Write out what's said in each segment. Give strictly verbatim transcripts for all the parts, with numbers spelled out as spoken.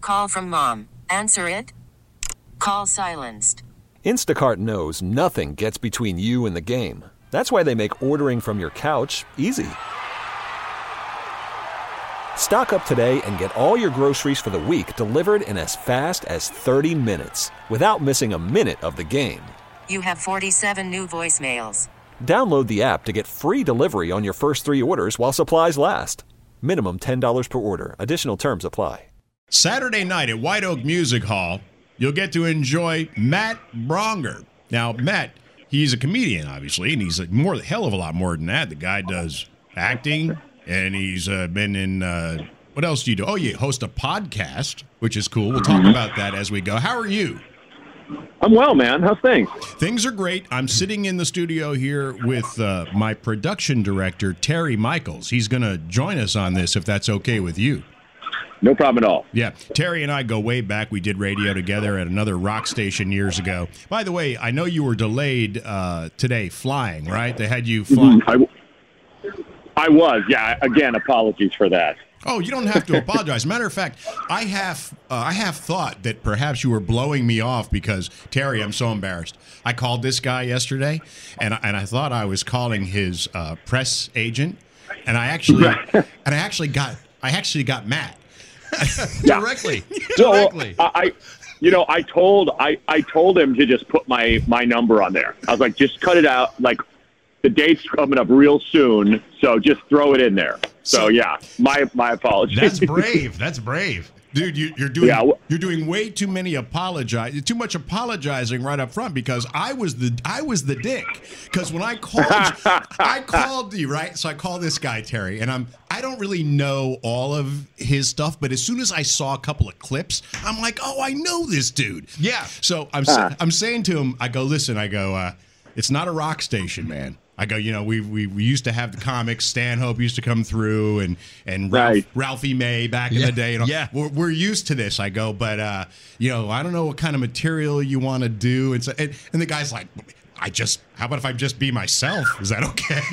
Call from mom. Answer it. Call silenced. Instacart knows nothing gets between you and the game. That's why they make ordering from your couch easy. Stock up today and get all your groceries for the week delivered in as fast as thirty minutes without missing a minute of the game. You have forty-seven new voicemails. Download the app to get free delivery on your first three orders while supplies last. Minimum ten dollars per order. Additional terms apply. Saturday night at White Oak Music Hall, you'll get to enjoy Matt Braunger. Now, Matt, he's a comedian, obviously, and he's a more, a hell of a lot more than that. The guy does acting, and he's uh, been in, uh, what else do you do? Oh, you host a podcast, which is cool. We'll talk about that as we go. How are you? I'm well, man. How's things? Things are great. I'm sitting in the studio here with uh, my production director, Terry Michaels. He's going to join us on this, if that's okay with you. No problem at all. Yeah. Terry and I go way back. We did radio together at another rock station years ago. By the way, I know you were delayed uh, today flying, right? They had you flying. I, I was, yeah. Again, apologies for that. Oh, you don't have to apologize. Matter of fact, I have uh, I have thought that perhaps you were blowing me off because, Terry, I'm so embarrassed. I called this guy yesterday, and I, and I thought I was calling his uh, press agent, and I actually and I actually got I actually got Matt. Directly. So, Directly. I, I, you know, I told I, I told him to just put my, my number on there. I was like, just cut it out. Like, the date's coming up real soon, so just throw it in there. So, so yeah, my my apologies. That's brave. That's brave. Dude, you, you're doing Yeah. you're doing way too many apologize, too much apologizing right up front because I was the I was the dick. Because when I called, I called you right. So I call this guy Terry, and I'm I don't really know all of his stuff, but as soon as I saw a couple of clips, I'm like, oh, I know this dude. Yeah. So I'm sa- I'm saying to him, I go, listen, I go, uh, it's not a rock station, man. I go, you know, we, we we used to have the comics. Stanhope used to come through, and and Ralph, Right. Ralphie May back in Yeah, the day. You know, yeah. we're, we're used to this. I go, but uh, you know, I don't know what kind of material you want to do. And so, and, and the guy's like, I just, how about if I just be myself? Is that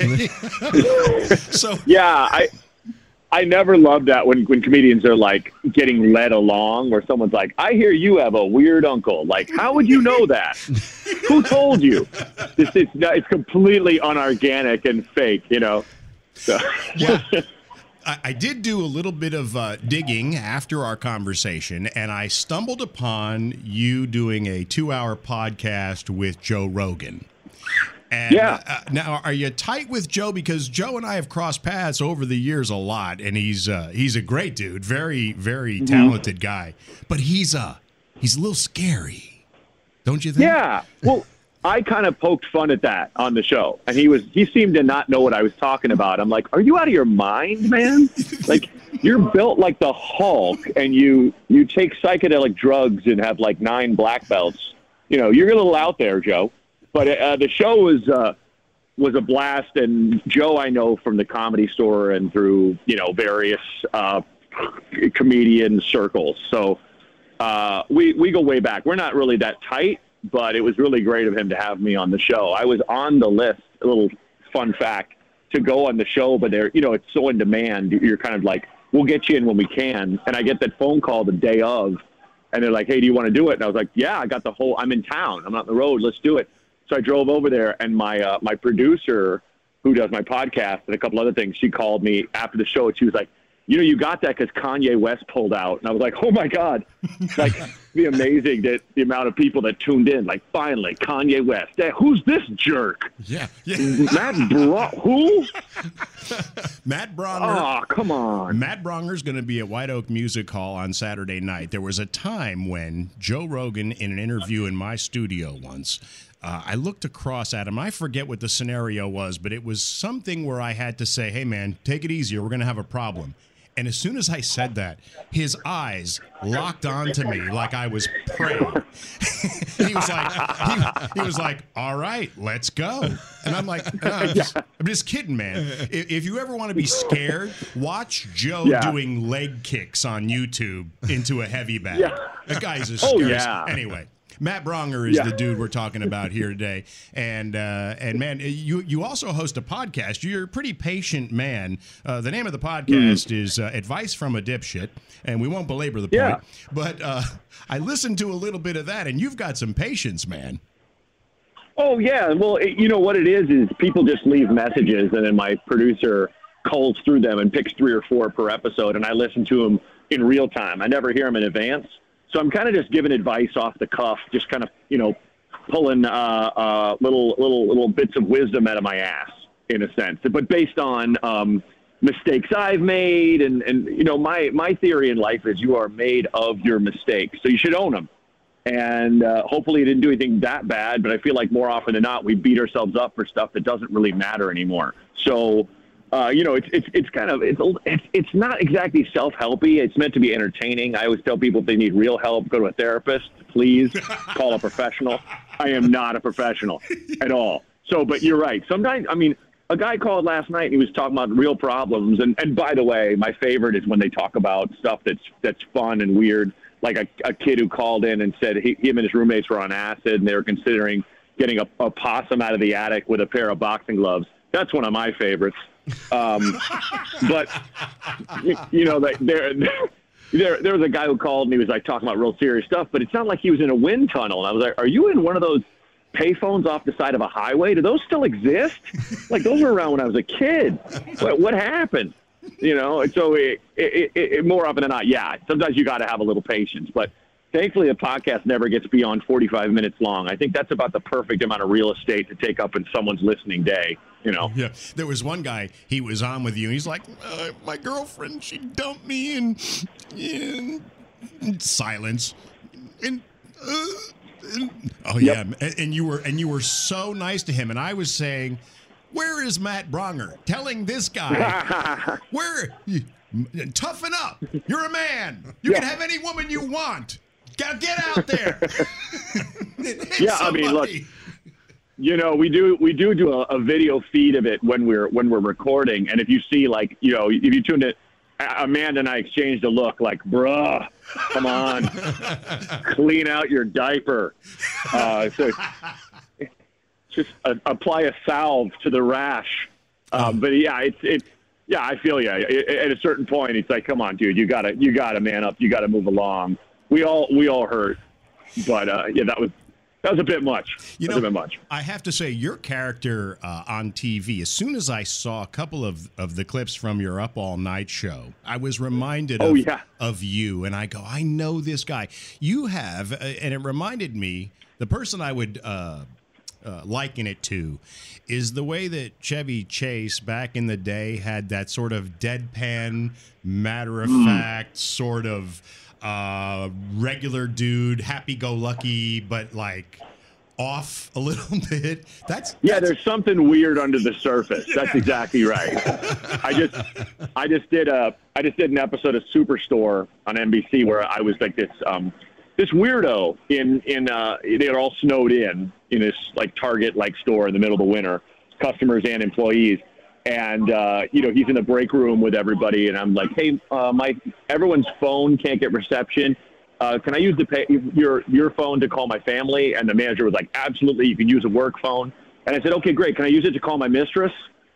okay? So Yeah, I I never love that when, when comedians are like getting led along, or someone's like, I hear you have a weird uncle. Like, how would you know that? Who told you? This is it's completely unorganic and fake, you know. So yeah. I, I did do a little bit of uh, digging after our conversation, and I stumbled upon you doing a two-hour podcast with Joe Rogan. And, Yeah. Uh, now, are you tight with Joe? Because Joe and I have crossed paths over the years a lot, and he's uh, he's a great dude, very very talented guy. But he's uh he's a little scary, don't you think? Yeah. Well, I kind of poked fun at that on the show, and he was he seemed to not know what I was talking about. I'm like, are you out of your mind, man? Like, you're built like the Hulk, and you you take psychedelic drugs and have like nine black belts. You know, you're a little out there, Joe. But uh, the show was uh, was a blast, and Joe I know from the Comedy Store and through you know various uh, comedian circles. So uh, we we go way back. We're not really that tight, but it was really great of him to have me on the show. I was on the list. A little fun fact to go on the show, but they're you know it's so in demand. You're kind of like, we'll get you in when we can. And I get that phone call the day of, and they're like, hey, do you want to do it? And I was like, yeah, I got the whole. I'm in town. I'm not on the road. Let's do it. So I drove over there, and my uh, my producer, who does my podcast and a couple other things, she called me after the show, and she was like, you know, you got that because Kanye West pulled out. And I was like, oh, my God. Like, it'd be amazing that the amount of people that tuned in. Like, finally, Kanye West. Hey, who's this jerk? Yeah. yeah. Matt Bra- Who? Matt Braunger. Oh, come on. Matt Braunger's going to be at White Oak Music Hall on Saturday night. There was a time when Joe Rogan, in an interview in my studio once, uh, I looked across at him. I forget what the scenario was, but it was something where I had to say, hey, man, take it easy or we're going to have a problem. And as soon as I said that, his eyes locked onto me like I was prey. he was like, he, he was like, all right, let's go. And I'm like, no, I'm, just, I'm just kidding, man. If, if you ever want to be scared, watch Joe Yeah. doing leg kicks on YouTube into a heavy bag. Yeah. That guy's as Oh, scary as- yeah. Anyway. Matt Bronger is Yeah. the dude we're talking about here today, and uh, and man, you you also host a podcast. You're a pretty patient man. Uh, the name of the podcast mm. is uh, Advice from a Dipshit, and we won't belabor the point. Yeah. But uh, I listened to a little bit of that, and you've got some patience, man. Oh yeah, well, it, you know what it is is people just leave messages, and then my producer culls through them and picks three or four per episode, and I listen to them in real time. I never hear them in advance. So I'm kind of just giving advice off the cuff, just kind of, you know, pulling uh, uh, little little little bits of wisdom out of my ass, in a sense. But based on um, mistakes I've made, and, and you know, my, my theory in life is you are made of your mistakes, so you should own them. And uh, hopefully you didn't do anything that bad, but I feel like more often than not, we beat ourselves up for stuff that doesn't really matter anymore. So Uh, you know, it's it's it's kind of it's it's it's not exactly self-helpy. It's meant to be entertaining. I always tell people if they need real help, go to a therapist. Please call a professional. I am not a professional at all. So, but you're right. Sometimes, I mean, a guy called last night and he was talking about real problems. And and by the way, my favorite is when they talk about stuff that's that's fun and weird. Like a, a kid who called in and said he, him and his roommates were on acid and they were considering getting a, a possum out of the attic with a pair of boxing gloves. That's one of my favorites. Um, but you, you know, there, there, there, there was a guy who called and he was like talking about real serious stuff, but it's not like he was in a wind tunnel. And I was like, are you in one of those payphones off the side of a highway? Do those still exist? Like those were around when I was a kid. What, what happened? You know? And so it, it, it, it, more often than not, yeah, sometimes you got to have a little patience, but thankfully the podcast never gets beyond forty-five minutes long. I think that's about the perfect amount of real estate to take up in someone's listening day. You know, yeah. There was one guy, he was on with you. And he's like, uh, my girlfriend, she dumped me, and, and, and silence. And, uh, and oh yeah, yep. and, and you were and you were so nice to him. And I was saying, where is Matt Bronger? Telling this guy, where you, toughen up. You're a man. You yeah. can have any woman you want. Get out there. Yeah, I mean, look. You know, we do we do do a, a video feed of it when we're when we're recording, and if you see, like, you know, if you tuned it, Amanda and I exchanged a look, like, bruh, come on, clean out your diaper. Uh, so just uh, apply a salve to the rash. Um, but yeah, it's it's yeah, I feel you. At a certain point, it's like, come on, dude, you gotta you gotta man up, you gotta move along. We all we all hurt, but uh, yeah, that was. That was a bit much. You that know, was a bit much. I have to say, your character uh, on T V, as soon as I saw a couple of, of the clips from your Up All Night show, I was reminded oh, of, yeah. of you. And I go, I know this guy. You have, uh, and it reminded me, the person I would uh, uh, liken it to is the way that Chevy Chase back in the day had that sort of deadpan, matter-of-fact mm. sort of uh, regular dude, happy-go-lucky, but like off a little bit. That's yeah. That's, there's something weird under the surface. Yeah. That's exactly right. I just, I just did a, I just did an episode of Superstore on N B C where I was like this, um, this weirdo in in uh, they're all snowed in in this like Target like store in the middle of the winter, customers and employees. And, uh, you know, he's in the break room with everybody. And I'm like, hey, uh, my everyone's phone can't get reception. Uh, can I use the pay, your your phone to call my family? And the manager was like, absolutely, you can use a work phone. And I said, okay, great. Can I use it to call my mistress?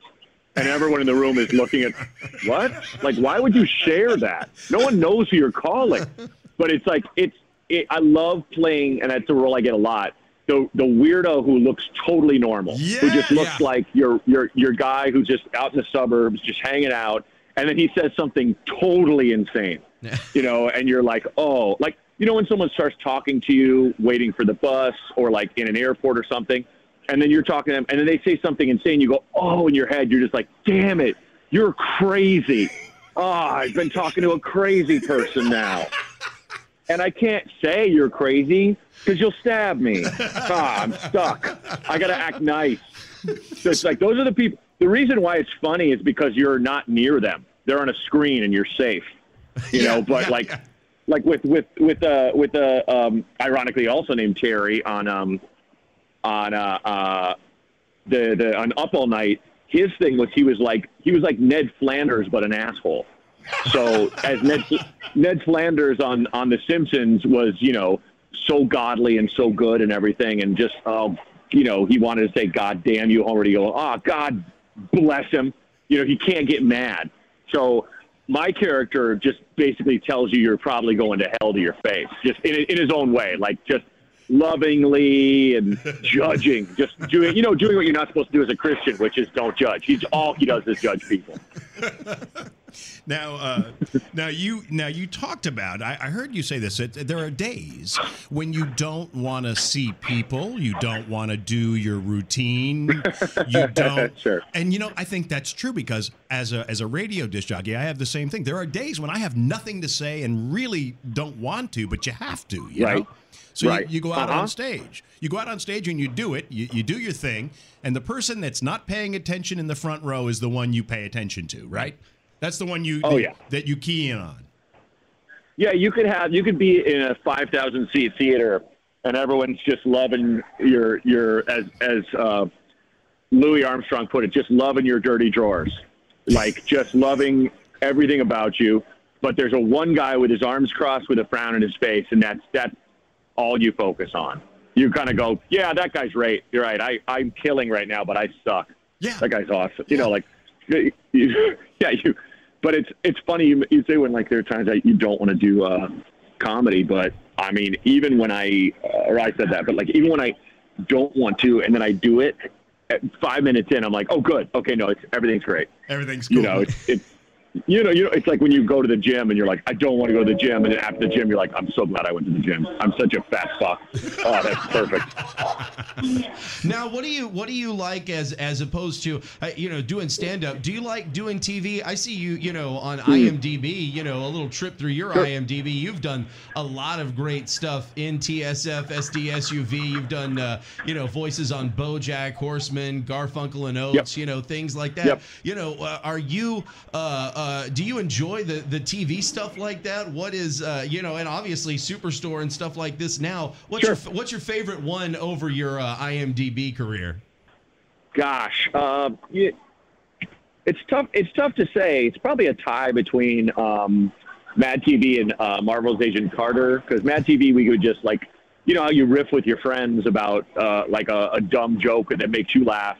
And everyone in the room is looking at, what? Like, why would you share that? No one knows who you're calling. But it's like, it's it, I love playing, and that's a role I get a lot. The, the weirdo who looks totally normal, yeah, who just looks yeah. like your your your guy who's just out in the suburbs, just hanging out, and then he says something totally insane, you know, and you're like, oh, like, you know, when someone starts talking to you, waiting for the bus or like in an airport or something, and then you're talking to them, and then they say something insane, you go, oh, in your head, you're just like, damn it, you're crazy. Oh, I've been talking to a crazy person now. And I can't say you're crazy because you'll stab me. Ah, I'm stuck. I got to act nice. So it's like, those are the people. The reason why it's funny is because you're not near them. They're on a screen and you're safe, you know, but yeah, like, yeah. like with, with, with, uh, with, uh, um, ironically also named Terry on, um, on, uh, uh, the, the, on Up All Night, his thing was, he was like, he was like Ned Flanders, but an asshole. So as Ned, Ned Flanders on, on The Simpsons was, you know, so godly and so good and everything. And just, oh, you know, he wanted to say, God damn you, Homer, to go, oh, God bless him. You know, he can't get mad. So my character just basically tells you you're probably going to hell to your face, just in, in his own way, like just lovingly and judging, just doing, you know, doing what you're not supposed to do as a Christian, which is don't judge. He's all he does is judge people. Now, uh, now you now you talked about. I, I heard you say this. That there are days when you don't want to see people. You don't want to do your routine. You don't. Sure. And you know, I think that's true because as a as a radio disc jockey, I have the same thing. There are days when I have nothing to say and really don't want to, but you have to. You Right. know? So Right. you, you go out Uh-huh. on stage. You go out on stage and you do it. You, you do your thing, and the person that's not paying attention in the front row is the one you pay attention to, right? That's the one you Oh, that, yeah. that you key in on. Yeah, you could have you could be in a five thousand seat theater, and everyone's just loving your your as as uh, Louis Armstrong put it, just loving your dirty drawers, like just loving everything about you. But there's a one guy with his arms crossed with a frown on his face, and that's that's all you focus on. You kind of go, yeah, that guy's right. You're right. I I'm killing right now, but I suck. Yeah. That guy's awesome. You know, like you, you, yeah, you. But it's it's funny you, you say when like there are times that you don't want to do uh, comedy, but I mean even when I uh, or I said that, but like even when I don't want to and then I do it, at five minutes in I'm like, oh good, okay, no, it's everything's great. Everything's cool. You know, it's it's you know you know it's like when you go to the gym and you're like, I don't want to go to the gym, and then after the gym you're like, I'm so glad I went to the gym. I'm such a fat fuck. Oh, that's perfect. Now, what do you what do you like as as opposed to uh, you know doing stand up? Do you like doing T V? I see you you know on I M D B. You know a little trip through your Sure. I M D B. You've done a lot of great stuff in T S F, S D S U V. You've done uh, you know voices on BoJack Horseman, Garfunkel and Oates. Yep. You know things like that. Yep. You know, uh, are you uh, uh, do you enjoy the the T V stuff like that? What is uh, you know, and obviously Superstore and stuff like this now. What's Sure. your what's your favorite one over your uh, I M D B career? Gosh, uh, you, it's tough. It's tough to say. It's probably a tie between um, Mad T V and uh, Marvel's Agent Carter. Because Mad T V, we could just like, you know, how you riff with your friends about uh, like a, a dumb joke that makes you laugh.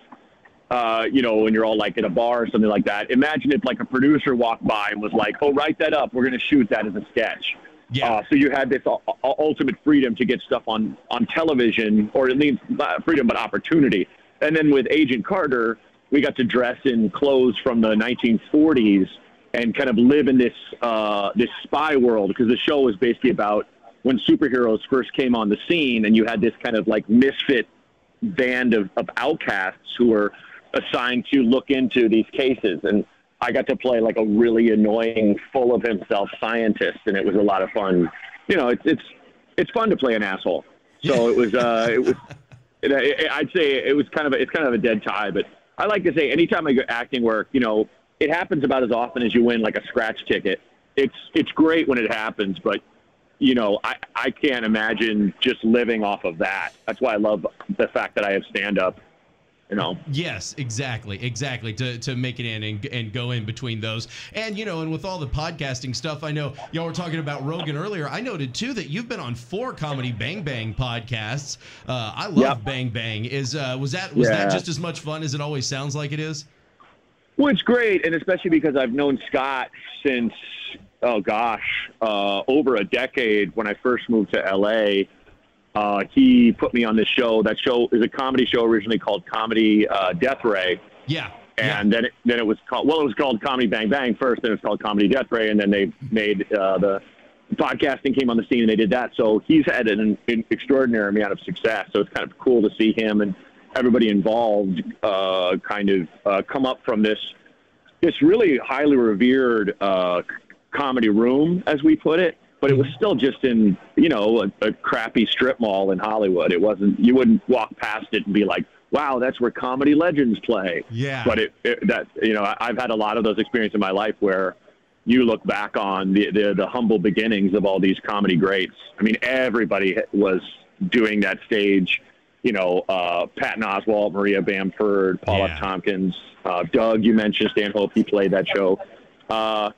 Uh, you know, when you're all like at a bar or something like that. Imagine if like a producer walked by and was like, "Oh, write that up. We're going to shoot that as a sketch." Yeah. Uh, so you had this uh, ultimate freedom to get stuff on, on television, or at least not freedom, but opportunity. And then with Agent Carter, we got to dress in clothes from the nineteen forties and kind of live in this uh, this spy world, because the show was basically about when superheroes first came on the scene, and you had this kind of like misfit band of, of outcasts who were assigned to look into these cases. And I got to play like a really annoying, full of himself scientist, and it was a lot of fun. You know, it's it's it's fun to play an asshole. So it was uh, it was. It, it, I'd say it was kind of a, it's kind of a dead tie, but I like to say anytime I go acting work, you know, it happens about as often as you win like a scratch ticket. It's it's great when it happens, but you know, I I can't imagine just living off of that. That's why I love the fact that I have stand up. You know. Yes, exactly, exactly. To to make it in and, and go in between those, and you know, and with all the podcasting stuff, I know y'all were talking about Rogan earlier. I noted too that you've been on four Comedy Bang Bang podcasts. Uh, I love Yep. Bang Bang. Is uh, was that was Yeah. that just as much fun as it always sounds like it is? Well, it's great, and especially because I've known Scott since oh gosh, uh, over a decade. When I first moved to L A. Uh, he put me on this show. That show is a comedy show originally called Comedy uh, Death Ray. Yeah. And then it, then it was called, well, it was called Comedy Bang Bang first, then it was called Comedy Death Ray, and then they made uh, the podcasting came on the scene, and they did that. So he's had an, an extraordinary amount of success. So it's kind of cool to see him and everybody involved uh, kind of uh, come up from this this really highly revered uh, comedy room, as we put it. But it was still just in, you know, a, a crappy strip mall in Hollywood. It wasn't, you wouldn't walk past it and be like, wow, that's where comedy legends play. Yeah. But it, it that, you know, I've had a lot of those experiences in my life where you look back on the, the, the humble beginnings of all these comedy greats. I mean, everybody was doing that stage, you know, uh, Patton Oswalt, Maria Bamford, Paul Yeah. F. Tompkins, uh, Doug, you mentioned, Stanhope, he played that show. Uh,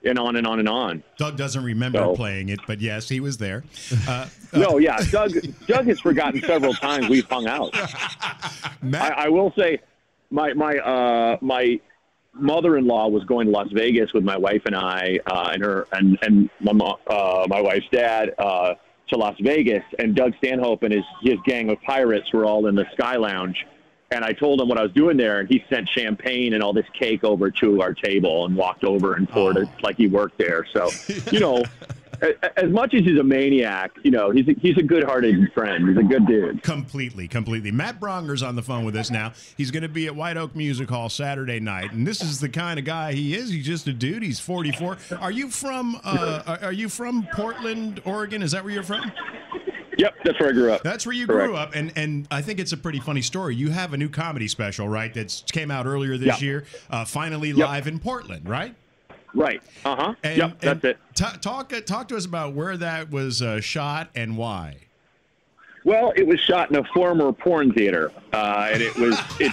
and on and on and on. Doug doesn't remember So- playing it, but yes, he was there. Uh, No, yeah, Doug. Doug has forgotten several times we've hung out. Matt, I, I will say, my my uh, my mother-in-law was going to Las Vegas with my wife and I, uh, and her and and my mo- uh, my wife's dad uh, to Las Vegas, and Doug Stanhope and his his gang of pirates were all in the Sky Lounge. And I told him what I was doing there, and he sent champagne and all this cake over to our table and walked over and poured it like he worked there. So, you know, a- as much as he's a maniac, you know, he's a, he's a good-hearted friend. He's a good dude. completely, completely. Matt Bronger's on the phone with us now. He's going to be at White Oak Music Hall Saturday night, and this is the kind of guy he is. He's just a dude. He's forty-four. Are you from? Uh, are- are you from Portland, Oregon? Is that where you're from? Yep, that's where I grew up. That's where you Correct. grew up, and and I think it's a pretty funny story. You have a new comedy special, right? That came out earlier this Yeah. year, uh, finally Yep. live in Portland, right? Right. Uh-huh. And, Yep, that's and it. T- talk uh, talk to us about where that was uh, shot and why. Well, it was shot in a former porn theater, uh, and it was it.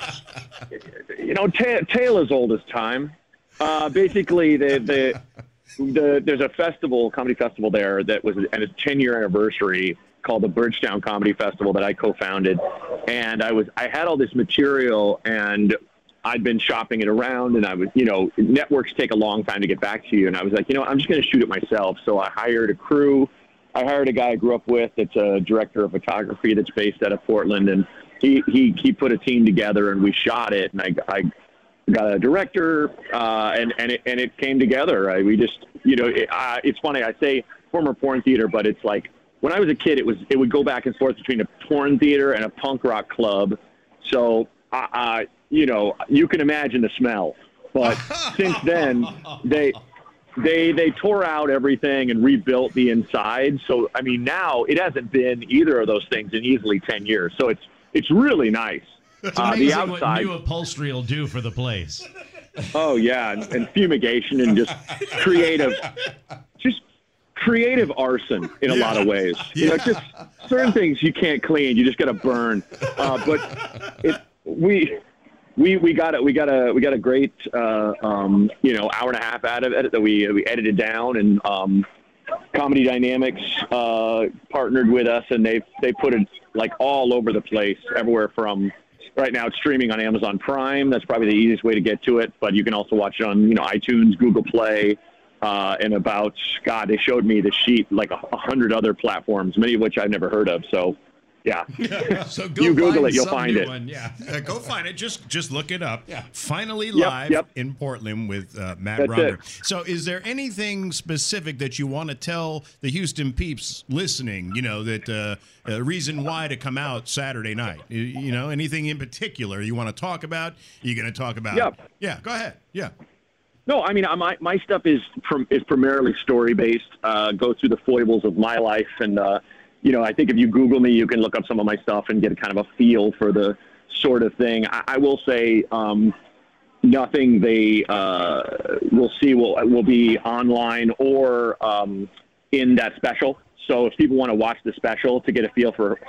You know, ta- tale as old as time. Uh, basically, the the the there's a festival, comedy festival there that was at its ten year anniversary called the Bridgetown Comedy Festival that I co-founded, and I was I had all this material and I'd been shopping it around, and I was, you know, networks take a long time to get back to you, and I was like, you know, I'm just going to shoot it myself. So I hired a crew. I hired a guy I grew up with that's a director of photography that's based out of Portland, and he he he put a team together, and we shot it, and I I got a director, uh, and and it and it came together. I, we just, you know, it, uh, it's funny. I say former porn theater, but it's like when I was a kid, it was it would go back and forth between a porn theater and a punk rock club. So, uh, uh, you know, you can imagine the smell. But since then, they they they tore out everything and rebuilt the inside. So, I mean, now it hasn't been either of those things in easily ten years. So it's it's really nice. It's Uh, amazing the what outside. new upholstery will do for the place. Oh yeah, and, and fumigation and just creative, just creative arson in a Yeah. lot of ways. You know, just certain things you can't clean, you just got to burn. Uh, but it, we we we got it. We got a we got a great uh, um, you know hour and a half out of it that we we edited down, and um, Comedy Dynamics uh, partnered with us, and they they put it like all over the place, everywhere from. Right now, it's streaming on Amazon Prime. That's probably the easiest way to get to it. But you can also watch it on, you know, iTunes, Google Play, uh, and about, God, they showed me the sheet, like a, a hundred other platforms, many of which I've never heard of. So, yeah. So go You Google find it, you'll some find new it. one. Yeah, Uh, go find it. Just just look it up. Yeah. Finally Yep, live yep. in Portland with uh, Matt That's Bronger. it. So, is there anything specific that you want to tell the Houston peeps listening? You know, that uh, a reason why to come out Saturday night. You, you know, anything in particular you want to talk about? You're going to talk about? Yep. Yeah. Go ahead. Yeah. No, I mean, I- my, my stuff is prim- is primarily story-based, uh, go through the foibles of my life. And, uh, you know, I think if you Google me, you can look up some of my stuff and get kind of a feel for the sort of thing. I, I will say um, nothing they uh, will see will, will be online or um, in that special. So if people want to watch the special to get a feel for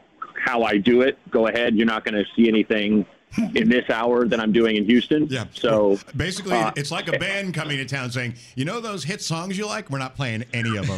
how I do it, go ahead. You're not going to see anything in this hour that I'm doing in Houston. Yeah. So basically, uh, it's like a band coming to town saying, "You know those hit songs you like? We're not playing any of them."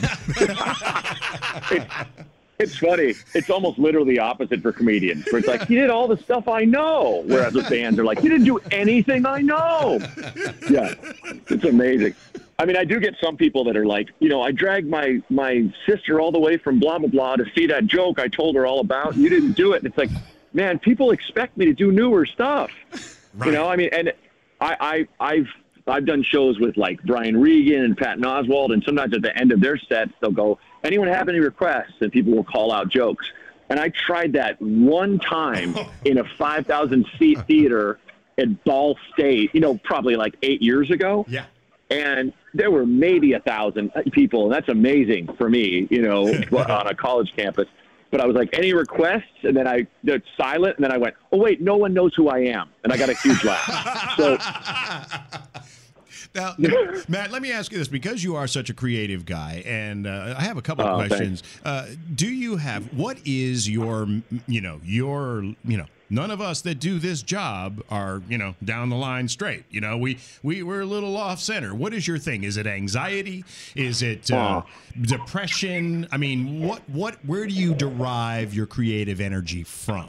it's funny. It's almost literally the opposite for comedians, where it's like, you did all the stuff I know. Whereas with bands, they're like, you didn't do anything I know. Yeah. It's amazing. I mean, I do get some people that are like, you know, I dragged my, my sister all the way from blah, blah, blah to see that joke I told her all about. You didn't do it. And it's like, man, people expect me to do newer stuff. Right. You know, I mean, and I, I, I've, I've done shows with like Brian Regan and Patton Oswalt, and sometimes at the end of their sets, they'll go, anyone have any requests? And people will call out jokes. And I tried that one time in a five thousand seat theater at Ball State, you know, probably like eight years ago. Yeah. And there were maybe a thousand people, and that's amazing for me, you know, on a college campus. But I was like, any requests? And then I it's silent, and then I went, oh wait, no one knows who I am, and I got a huge laugh. So Now, Matt, let me ask you this, because you are such a creative guy, and uh, I have a couple of Oh, questions. Uh, do you have, what is your, you know, your, you know, none of us that do this job are, you know, down the line straight. You know, we, we, we're a little off center. What is your thing? Is it anxiety? Is it uh, depression? I mean, what, what, where do you derive your creative energy from?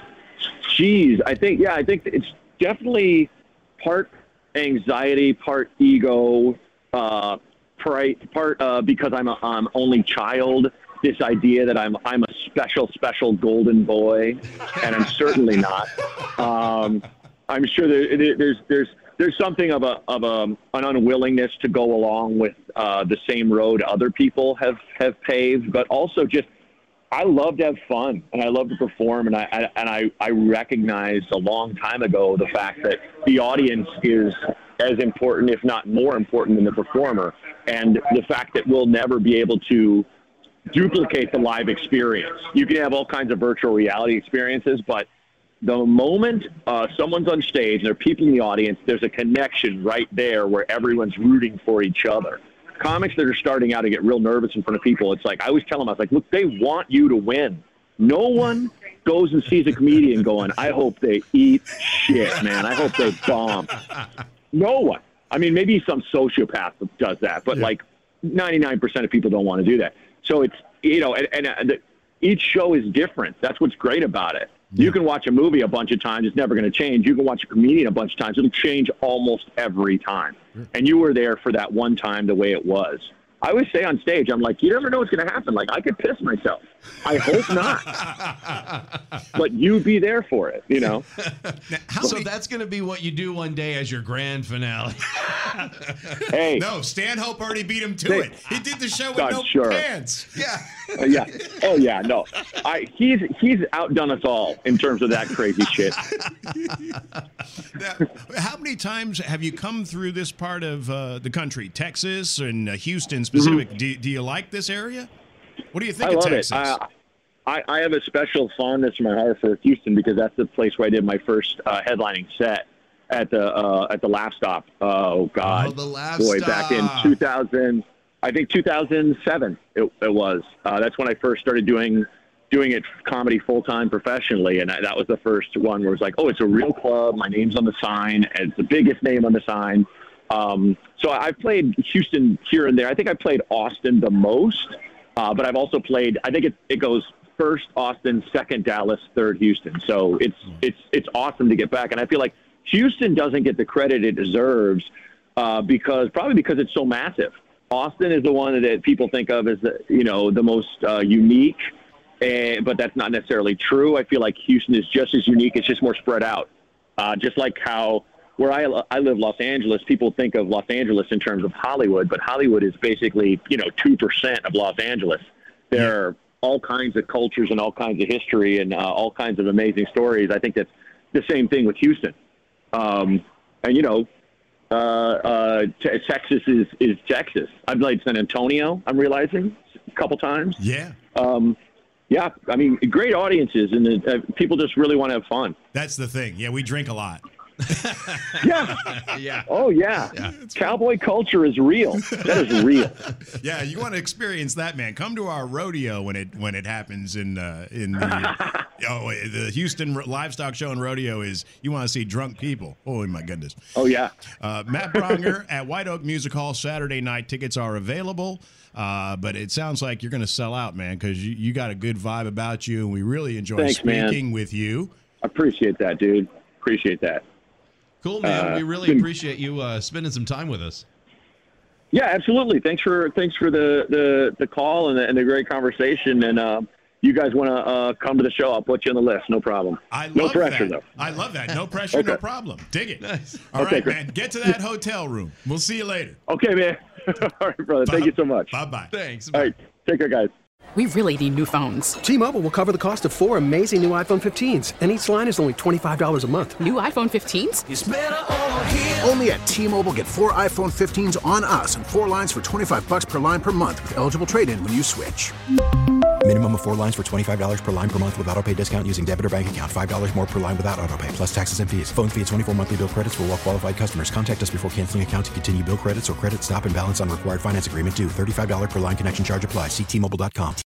Jeez, I think, yeah, I think it's definitely part anxiety, part ego, uh, part, part uh, because I'm a I'm only child. This idea that I'm I'm a special, special golden boy, and I'm certainly not. Um, I'm sure there, there's there's there's something of a of a an unwillingness to go along with uh, the same road other people have have paved, but also just I love to have fun and I love to perform, and I, I and I, I recognized a long time ago the fact that the audience is as important, if not more important, than the performer, and the fact that we'll never be able to duplicate the live experience. You can have all kinds of virtual reality experiences, but the moment uh, someone's on stage and there are people in the audience, there's a connection right there where everyone's rooting for each other. Comics that are starting out to get real nervous in front of people, it's like, I always tell them, I was like, look, they want you to win. No one goes and sees a comedian going, I hope they eat shit, man. I hope they bomb. No one. I mean, maybe some sociopath does that, but yeah. like ninety-nine percent of people don't want to do that. So it's, you know, and, and uh, the, each show is different. That's what's great about it. Yeah. You can watch a movie a bunch of times. It's never going to change. You can watch a comedian a bunch of times. It'll change almost every time. Sure. And you were there for that one time the way it was. I always say on stage, I'm like, you never know what's going to happen. Like, I could piss myself. I hope not. But you be there for it, you know? Now, so that's going to be what you do one day as your grand finale. Hey. No, Stanhope already beat him to hey. it. He did the show with God, no sure. pants. Yeah. Uh, yeah. Oh, yeah. No. I he's he's outdone us all in terms of that crazy shit. Now, how many times have you come through this part of uh, the country, Texas and uh, Houston specific? Mm-hmm. Do, do you like this area? What do you think I of love Texas? It. I, I, I have a special fondness in my heart for Houston because that's the place where I did my first uh, headlining set at the uh, at the Laugh Stop. Oh God, oh, the Laugh boy, Stop. Back in two thousand, I think two thousand seven. It, it was. Uh, that's when I first started doing doing it comedy full time professionally, and I, that was the first one where it was like, oh, it's a real club. My name's on the sign. And it's the biggest name on the sign. Um, so I've played Houston here and there. I think I played Austin the most. Uh, but I've also played, I think it, it goes first Austin, second Dallas, third Houston. So it's it's it's awesome to get back. And I feel like Houston doesn't get the credit it deserves uh, because probably because it's so massive. Austin is the one that people think of as, the, you know, the most uh, unique, uh, but that's not necessarily true. I feel like Houston is just as unique. It's just more spread out. Uh, just like how where I, I live, Los Angeles, people think of Los Angeles in terms of Hollywood, but Hollywood is basically, you know, two percent of Los Angeles. There are all kinds of cultures and all kinds of history and uh, all kinds of amazing stories. I think that's the same thing with Houston. Um, and, you know, uh, uh, t- Texas is, is Texas. I've played San Antonio, I'm realizing, a couple times. Yeah. Um, yeah, I mean, great audiences, and uh, people just really want to have fun. That's the thing. Yeah, we drink a lot. Yeah. Yeah. Oh, yeah. yeah. Cowboy culture is real. That is real. Yeah, you want to experience that, man. Come to our rodeo when it when it happens in uh, in the oh the Houston Livestock Show and Rodeo is you want to see drunk people. Oh my goodness. Oh yeah. Uh, Matt Braunger at White Oak Music Hall Saturday night. Tickets are available. Uh, but it sounds like you're going to sell out, man, because you, you got a good vibe about you, and we really enjoy Thanks, speaking man. with you. Appreciate that, dude. Appreciate that. Cool, man. Uh, we really appreciate you uh, spending some time with us. Yeah, absolutely. Thanks for thanks for the the, the call and the, and the great conversation. And uh, you guys want to uh, come to the show? I'll put you on the list. No problem. I love no pressure that. though. I love that. No pressure, Okay. no problem. Dig it. Nice. All Okay, right, great. man. Get to that hotel room. We'll see you later. Okay, man. All right, brother. Thank you so much. Bye bye. Thanks. All right, take care, guys. We really need new phones. T-Mobile will cover the cost of four amazing new iPhone fifteens, and each line is only twenty-five dollars a month. New iPhone fifteens? It's better over here. Only at T-Mobile, get four iPhone fifteens on us and four lines for twenty-five bucks per line per month with eligible trade-in when you switch. Minimum of four lines for twenty-five dollars per line per month with autopay discount using debit or bank account. five dollars more per line without autopay, plus taxes and fees. Phone fee at twenty-four monthly bill credits for well-qualified customers. Contact us before canceling account to continue bill credits or credit stop and balance on required finance agreement due. thirty-five dollars per line connection charge applies. See T Mobile dot com.